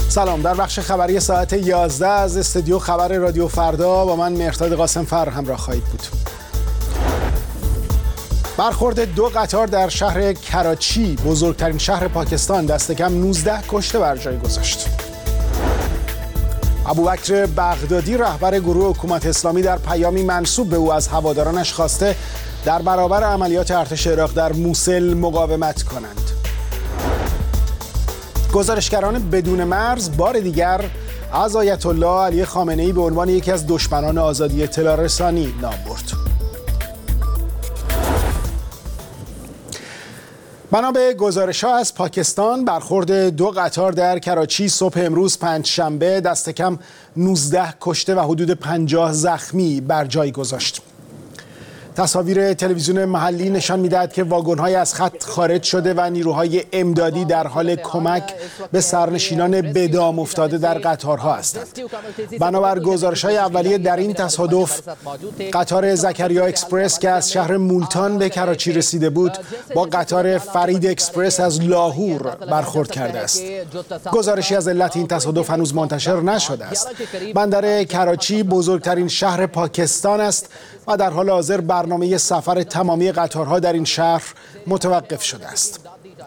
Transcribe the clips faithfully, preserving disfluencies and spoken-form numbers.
سلام. در بخش خبری ساعت یازده از استودیو خبر رادیو فردا با من مهرداد قاسم فر همراه خواهید بود. برخورد دو قطار در شهر کراچی، بزرگترین شهر پاکستان، دست کم نوزده کشته بر جای گذاشت. ابوبکر بغدادی، رهبر گروه حکومت اسلامی، در پیامی منسوب به او از هوادارانش خواسته در برابر عملیات ارتش عراق در موصل مقاومت کنند. گزارشگران بدون مرز بار دیگر از آیت الله علی خامنه‌ای به عنوان یکی از دشمنان آزادی اطلاع رسانی نام برد. بنا به گزارش‌ها از پاکستان، برخورد دو قطار در کراچی صبح امروز پنجشنبه دست کم نوزده کشته و حدود پنجاه زخمی بر جای گذاشت. تصاویر تلویزیون محلی نشان می‌دهد که واگن‌های از خط خارج شده و نیروهای امدادی در حال کمک به سرنشینان به دام افتاده در قطارها هستند. بنابر گزارش‌های اولیه در این تصادف، قطار زکریا اکسپرس که از شهر مولتان به کراچی رسیده بود با قطار فرید اکسپرس از لاهور برخورد کرده است. گزارشی از علت این تصادف هنوز منتشر نشده است. بندر کراچی بزرگترین شهر پاکستان است و در حال حاضر برنامه سفر تمامی قطارها در این شهر متوقف شده است.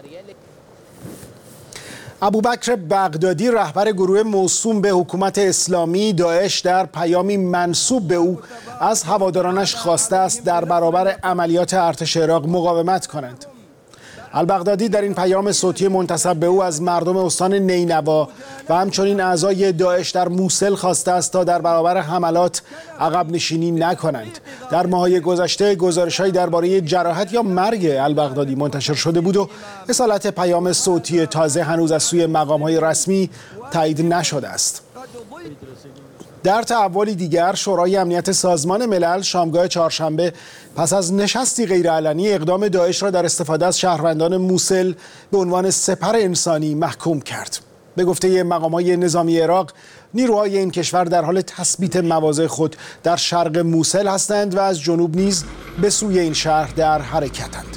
ابوبکر بغدادی، رهبر گروه موسوم به حکومت اسلامی داعش، در پیامی منسوب به او از هوادارانش خواسته است در برابر عملیات ارتش عراق مقاومت کنند. البغدادی در این پیام صوتی منتسب به او از مردم استان نینوا و همچنین اعضای داعش در موصل خواسته است تا در برابر حملات عقب نشینی نکنند. در ماه‌های گذشته گزارش‌هایی درباره جراحت یا مرگ البغدادی منتشر شده بود و اصالت پیام صوتی تازه هنوز از سوی مقام‌های رسمی تایید نشده است. در تحولی دیگر، شورای امنیت سازمان ملل شامگاه چهارشنبه پس از نشستی غیرعلنی اقدام داعش را در استفاده از شهروندان موصل به عنوان سپر انسانی محکوم کرد. به گفته مقامات نظامی عراق، نیروهای این کشور در حال تثبیت مواضع خود در شرق موصل هستند و از جنوب نیز به سوی این شهر در حرکتند.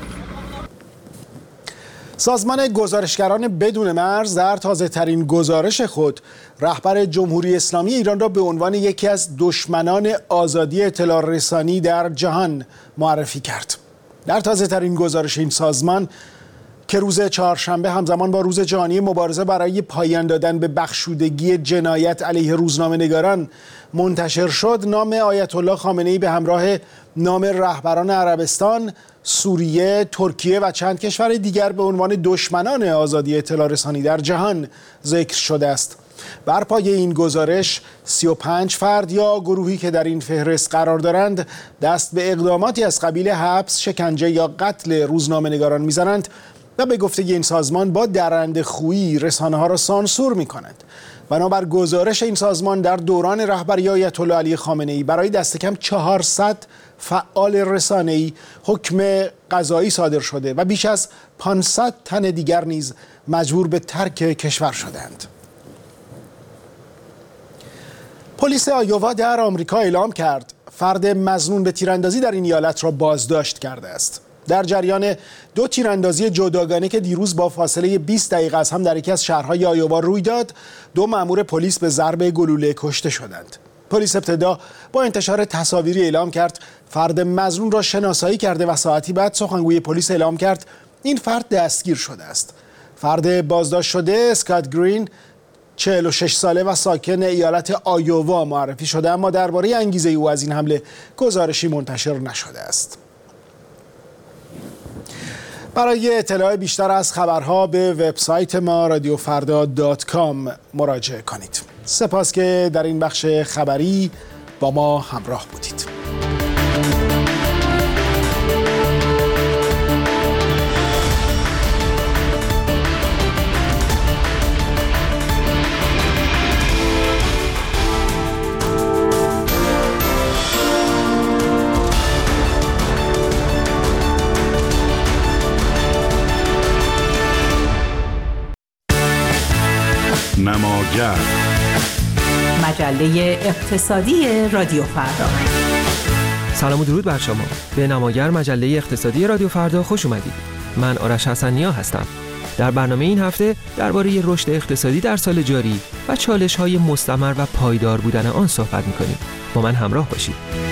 سازمان گزارشگران بدون مرز در تازه‌ترین گزارش خود رهبر جمهوری اسلامی ایران را به عنوان یکی از دشمنان آزادی اطلاع رسانی در جهان معرفی کرد. در تازه‌ترین گزارش این سازمان که روز چهارشنبه همزمان با روز جهانی مبارزه برای پایان دادن به بخشودگی جنایت علیه روزنامه‌نگاران منتشر شد، نام آیت الله خامنه‌ای به همراه نام رهبران عربستان، سوریه، ترکیه و چند کشور دیگر به عنوان دشمنان آزادی اطلاع رسانی در جهان ذکر شده است. بر پایه این گزارش، سی و پنج فرد یا گروهی که در این فهرست قرار دارند دست به اقداماتی از قبیل حبس، شکنجه یا قتل روزنامه‌نگاران می‌زنند و به گفته این سازمان با درنده‌خویی رسانه‌ها را سانسور می‌کنند. بنابر گزارش این سازمان، در دوران رهبری آیت الله علی خامنه‌ای برای دست کم چهارصد فعال رسانه‌ای حکم قضایی صادر شده و بیش از پانصد تن دیگر نیز مجبور به ترک کشور شدند. پلیس آیووا در آمریکا اعلام کرد فرد مظنون به تیراندازی در این ایالت را بازداشت کرده است. در جریان دو تیراندازی جداگانه که دیروز با فاصله بیست دقیقه از هم در یکی از شهرهای آیووا روی داد، دو مأمور پلیس به ضرب گلوله کشته شدند. پلیس ابتدا با انتشار تصاویری اعلام کرد فرد مظنون را شناسایی کرده و ساعتی بعد سخنگوی پلیس اعلام کرد این فرد دستگیر شده است. فرد بازداشت شده، اسکات گرین، چهل و شش ساله و ساکن ایالت آیووا معرفی شده، اما درباره انگیزه او از این حمله گزارشی منتشر نشده است. برای اطلاع بیشتر از خبرها به وبسایت ما رادیو فردا دات کام مراجعه کنید. سپاس که در این بخش خبری با ما همراه بودید. نماگر، مجله اقتصادی رادیو فردا. سلام و درود بر شما. به نماگر، مجله اقتصادی رادیو فردا خوش اومدید. من آرش حسن‌نیا هستم. در برنامه این هفته درباره رشد اقتصادی در سال جاری و چالش‌های مستمر و پایدار بودن آن صحبت می‌کنیم. با من همراه باشید.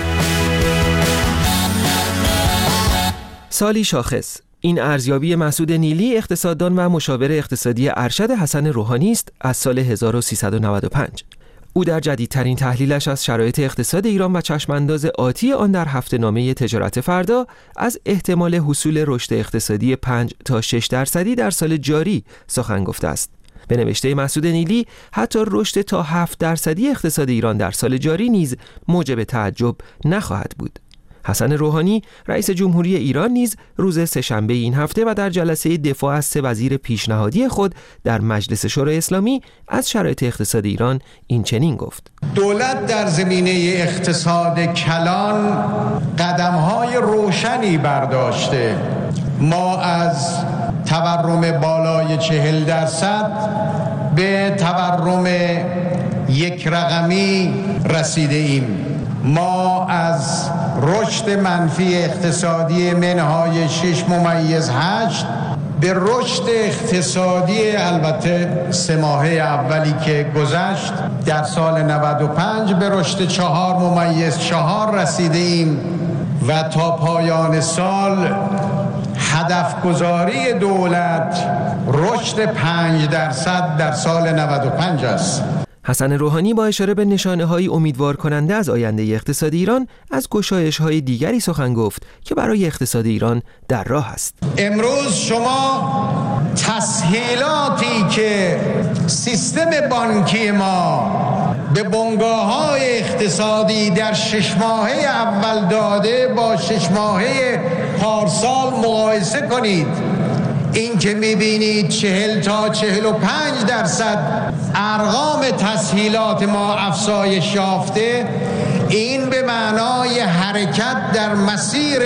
سالی شاخص. این ارزیابی مسعود نیلی، اقتصاددان و مشاور اقتصادی ارشد حسن روحانی است از سال هزار و سیصد و نود و پنج. او در جدیدترین تحلیلش از شرایط اقتصاد ایران و چشمانداز آتی آن در هفته‌نامه تجارت فردا از احتمال حصول رشد اقتصادی پنج تا شش درصدی در سال جاری سخن گفته است. به نوشته مسعود نیلی، حتی رشد تا هفت درصدی اقتصاد ایران در سال جاری نیز موجب تعجب نخواهد بود. حسن روحانی رئیس جمهوری ایران نیز روز سه‌شنبه این هفته و در جلسه دفاع از سه وزیر پیشنهادی خود در مجلس شورای اسلامی از شرایط اقتصاد ایران این چنین گفت: دولت در زمینه اقتصاد کلان قدم‌های روشنی برداشته. ما از تورم بالای چهل درصد به تورم یک رقمی رسیده ایم. ما از رشد منفی اقتصادی منهای شش ممیز هشت به رشد اقتصادی البته سه ماهه اولی که گذشت در سال نود و پنج به رشد چهار ممیز چهار رسیده ایم و تا پایان سال هدف گذاری دولت رشد پنج درصد در سال نود و پنج است. حسن روحانی با اشاره به نشانه‌های امیدوار کننده از آینده اقتصاد ایران از گشایش‌های دیگری سخن گفت که برای اقتصاد ایران در راه است. امروز شما تسهیلاتی که سیستم بانکی ما به بنگاه‌های اقتصادی در شش ماهه اول داده با شش ماهه پارسال مقایسه کنید. این که میبینید چهل تا چهل و پنج درصد ارقام تسهیلات ما افزایش یافته، این به معنای حرکت در مسیر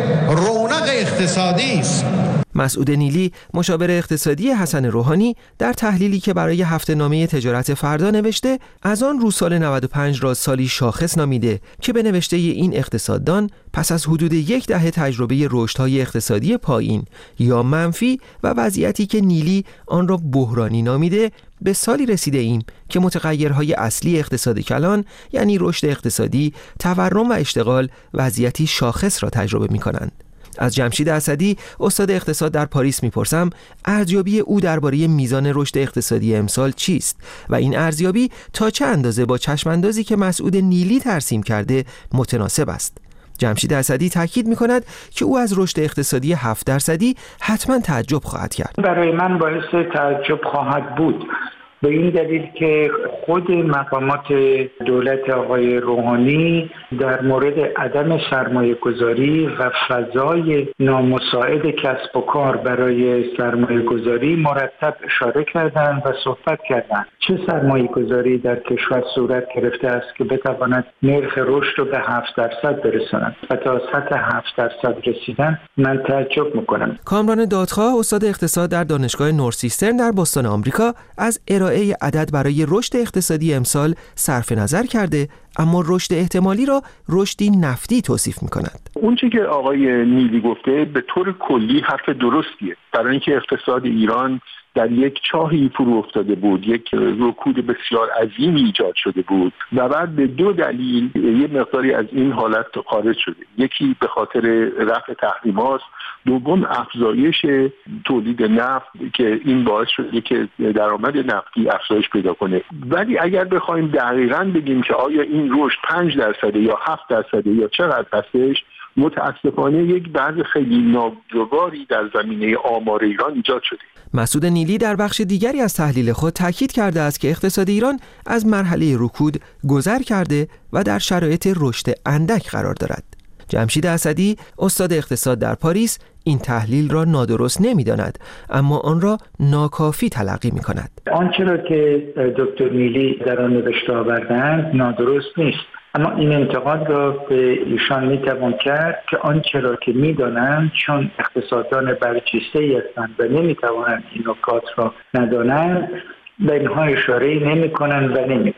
رونق اقتصادی است. مسعود نیلی، مشاور اقتصادی حسن روحانی، در تحلیلی که برای هفته‌نامه تجارت فردا نوشته، از آن رو سال نود و پنج را سالی شاخص نامیده که به نوشته این اقتصاددان پس از حدود یک دهه تجربه رشدهای اقتصادی پایین یا منفی و وضعیتی که نیلی آن را بحرانی نامیده، به سالی رسیده ایم که متغیرهای اصلی اقتصاد کلان یعنی رشد اقتصادی، تورم و اشتغال وضعیتی شاخص را تجربه می‌کنند. از جمشید اسدی، استاد اقتصاد در پاریس میپرسم ارزیابی او درباره میزان رشد اقتصادی امسال چیست و این ارزیابی تا چه اندازه با چشماندازی که مسعود نیلی ترسیم کرده متناسب است. جمشید اسدی تاکید میکند که او از رشد اقتصادی هفت درصدی حتما تعجب خواهد کرد. برای من باعث تعجب خواهد بود، به این دلیل که خود مقامات دولت آقای روحانی در مورد عدم سرمایه گذاری و فضای نامساعد کسب و کار برای سرمایه گذاری مرتب اشاره کردند و صحبت کردند. چه سرمایه گذاری در کشور صورت گرفته است که بتواند نرخ رشد رو به هفت درصد برساند و تا سطح هفت درصد رسیدن من تعجب میکنم. کامران دادخواه، استاد اقتصاد در دانشگاه نورسیسترن در بوستون آمریکا، از ارائه عدد برای رشد اقتصادی امسال صرف نظر کرده، اما رشد احتمالی را رشدی نفتی توصیف می‌کند. اون چیزی که آقای نیلی گفته به طور کلی حرف درستیه، برای اینکه اقتصاد ایران در یک چاهی فرو افتاده بود، یک رکود بسیار عظیمی ایجاد شده بود و بعد به دو دلیل یه مقداری از این حالت خارج شده. یکی به خاطر رفع تحریمات، دوم افزایش تولید نفت که این باعث شده که درآمد نفتی افزایش پیدا کنه. ولی اگر بخوایم دقیقاً بگیم که آیا این رشد پنج درصد یا هفت درصد یا چقدر هستش، متاسفانه یک بعض خیلی ناگواری در زمینه آمار ایران ایجاد شده. مسعود نیلی در بخش دیگری از تحلیل خود تاکید کرده است که اقتصاد ایران از مرحله رکود گذر کرده و در شرایط رشد اندک قرار دارد. جمشید اسدی، استاد اقتصاد در پاریس، این تحلیل را نادرست نمی‌داند، اما آن را ناکافی تلقی می‌کند. آنچه را که دکتر نیلی در آن نوشته آوردند نادرست نیست، اما این انتقاد را به ایشان میتوان کرد که آنچه را که میدانند چون اقتصاددان برجسته‌ای هستند و نمیتوانند این نکات را ندانند به اینها اشاره نمی‌کنند و نمیگویند.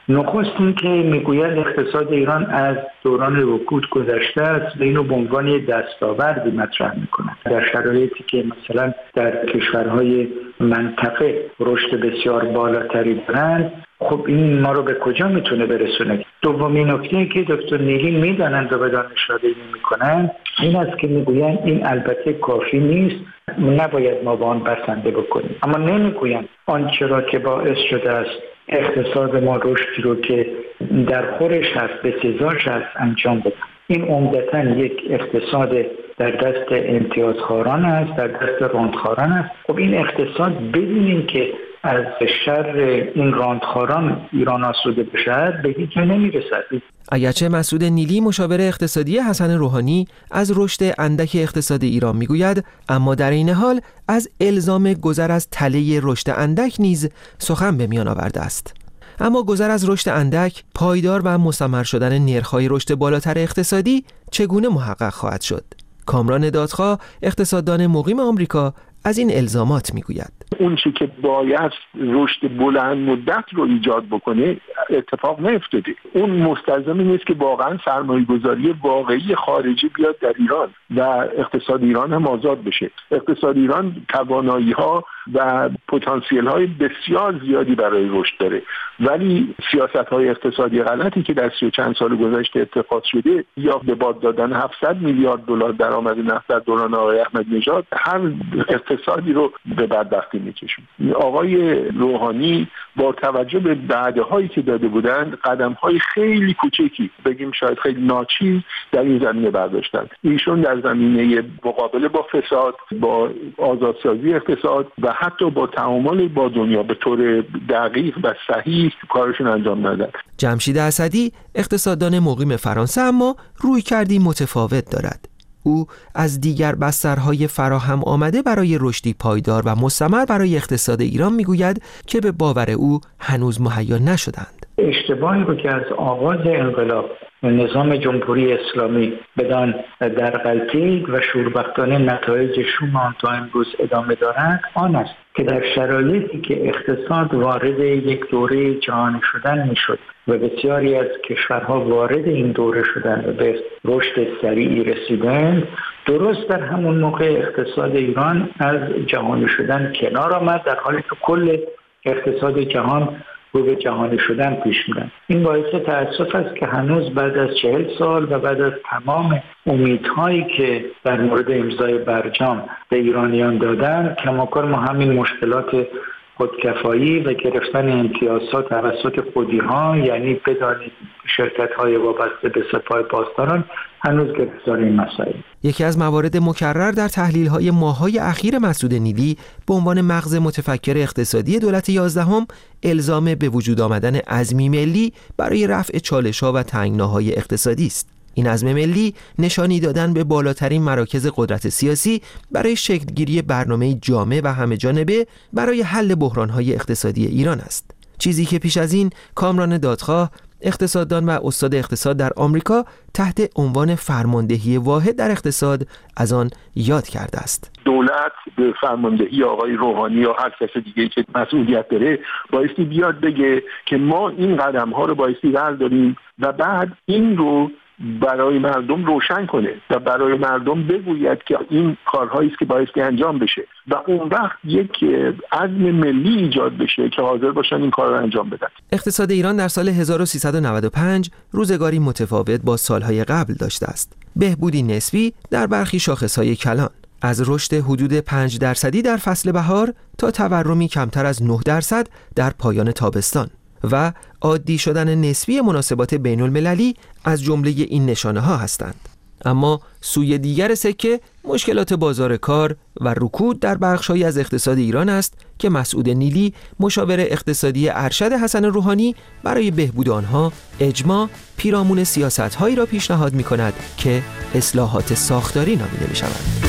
نخست این که میگوید اقتصاد ایران از دوران رکود گذشته است و اینو به عنوان دستاوردی مطرح میکنند. در شرایطی که مثلا در کشورهای منطقه رشد بسیار بالاتری دارند، خب این ما رو به کجا میتونه برسونه؟ دومین نکته که دکتر نیلی میدانند و به دانش اشاره میکنند این است که میگویند این البته کافی نیست، نباید ما با آن بسنده بکنیم، اما نمیگویند آنچه را که باعث شده است اقتصاد ما رشدی رو که در خورش هست به سزاش هست انجام بده. این عمدتاً یک اقتصاد در دست امتیازخواران است، در دست راندخواران است. خب این اقتصاد بدون اینکه از شر این راندخواران ایران آسوده بشد به هیچ جا نمیرسد. اگرچه مسعود نیلی مشاور اقتصادی حسن روحانی از رشد اندک اقتصاد ایران میگوید، اما در این حال از الزام گذر از تله رشد اندک نیز سخن به میان آورده است. اما گذر از رشد اندک، پایدار و مستمر شدن نرخ‌های رشد بالاتر اقتصادی چگونه محقق خواهد شد؟ کامران دادخواه، اقتصاددان مقیم آمریکا، از این الزامات میگوید. اون چی که باید رشد بلند مدت رو ایجاد بکنه اتفاق نیفتاده. اون مستلزم نیست که واقعا سرمایه‌گذاری واقعی خارجی بیاد در ایران و اقتصاد ایران هم آزاد بشه. اقتصاد ایران توانایی‌ها و پتانسیل‌های بسیار زیادی برای رشد داره، ولی سیاست‌های اقتصادی غلطی که در سی و چند سال گذشته اتخاذ شده، یا به باد دادن هفتصد میلیارد دلار درآمد نفت در دوران آقای احمدی نژاد، هر اقتصادی رو به بدبختی می‌کشون. آقای روحانی با توجه به وعده‌هایی که داده بودند، قدم‌های خیلی کوچکی، بگیم شاید خیلی ناچیز در این زمینه برداشتند. ایشون در زمینه مقابله با فساد، با آزادسازی اقتصاد و حتی با تعامل با دنیا به طور دقیق و صحیح کارشون انجام ندادن. جمشید اسدی، اقتصاددان مقیم فرانسه، اما رویکردی متفاوت دارد. او از دیگر بسترهای فراهم آمده برای رشدی پایدار و مستمر برای اقتصاد ایران میگوید که به باور او هنوز مهیا نشدند. اشتباهی رو که از آغاز انقلاب نظام جمهوری اسلامی بدان در غلطی و شوربختانه نتایج شوم آن تا امروز ادامه دارد آن است که در شرایطی که اقتصاد وارد یک دوره جهانی شدن میشد و بسیاری از کشورها وارد این دوره شدن و به رشد سریعی رسیدند، درست در همون موقع اقتصاد ایران از جهانی شدن کنار آمد، در حالی که کل اقتصاد جهان رو به جهانی شدن پیش میرن. این باعث تأسف است که هنوز بعد از چهل سال و بعد از تمام امیدهایی که در مورد امضای برجام به ایرانیان دادن، کماکان ما همین مشکلات خودکفایی و گرفتن امتیازات توسط خودی‌ها، یعنی بدانید شرکت‌های وابسته به سپاه پاسداران، هنوز گرفتار این مسائل. یکی از موارد مکرر در تحلیل‌های ماه‌های اخیر مسعود نیلی به عنوان مغز متفکر اقتصادی دولت یازدهم الزام به وجود آمدن عزمی ملی برای رفع چالش‌ها و تنگناهای اقتصادی است. این عزم ملی نشانی دادن به بالاترین مراکز قدرت سیاسی برای شکلگیری برنامه جامع و همه‌جانبه برای حل بحران‌های اقتصادی ایران است. چیزی که پیش از این کامران دادخواه، اقتصاددان و استاد اقتصاد در آمریکا، تحت عنوان فرماندهی واحد در اقتصاد از آن یاد کرده است. دولت به فرماندهی آقای روحانی یا هر کس دیگه‌ای که مسئولیت داره بایستی بیاد بگه که ما این قدم‌ها رو بایستی برداریم و بعد این رو برای مردم روشن کنه و برای مردم بگوید که این کارهایی است که بایستی انجام بشه و اون وقت یک عزم ملی ایجاد بشه که حاضر باشن این کار رو انجام بدن. اقتصاد ایران در سال هزار و سیصد و نود و پنج روزگاری متفاوت با سالهای قبل داشته است. بهبودی نسبی در برخی شاخصهای کلان، از رشد حدود پنج درصدی در فصل بهار تا تورمی کمتر از نه درصد در پایان تابستان و عادی شدن نسبی مناسبات بین المللی از جمله این نشانه ها هستند. اما سوی دیگر سکه مشکلات بازار کار و رکود در بخش‌هایی از اقتصاد ایران است که مسعود نیلی، مشاور اقتصادی ارشد حسن روحانی، برای بهبود آنها اجماع پیرامون سیاست‌هایی را پیشنهاد می‌کند که اصلاحات ساختاری نامیده می‌شوند.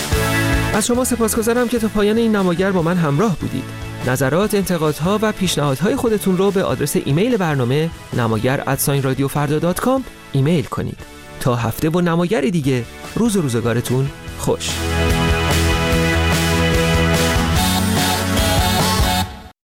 از شما سپاسگزارم که تا پایان این نماگر با من همراه بودید. نظرات، انتقادها و پیشنهادهای خودتون رو به آدرس ایمیل برنامه نماگر ات رادیو فردا دات کام ایمیل کنید. تا هفته و نماگری دیگه، روز و روزگارتون خوش.